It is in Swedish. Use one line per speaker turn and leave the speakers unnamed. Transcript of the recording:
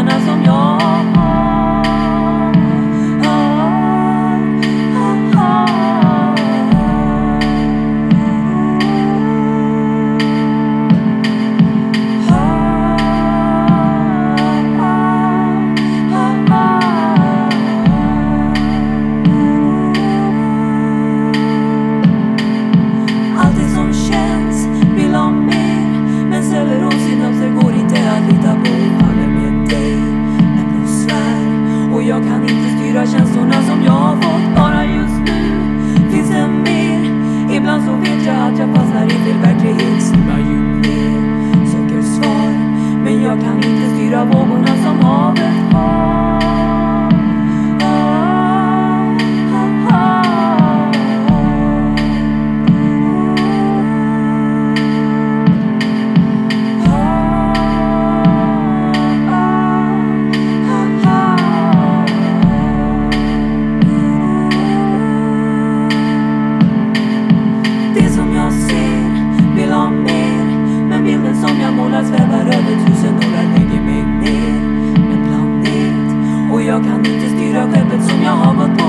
vågorna som jag har. Jag kan inte styra känslorna som jag har fått. Bara just nu finns det mer. Ibland så vet jag att jag fastnar i fel verklighet. Simmar djupt ner, söker svar. Men jag kan inte styra vågorna som havet har. Bilden som jag målar svävar över 1000 nålar, lägger mig ner en planet. Och jag kan inte styra skeppet som jag har gått på.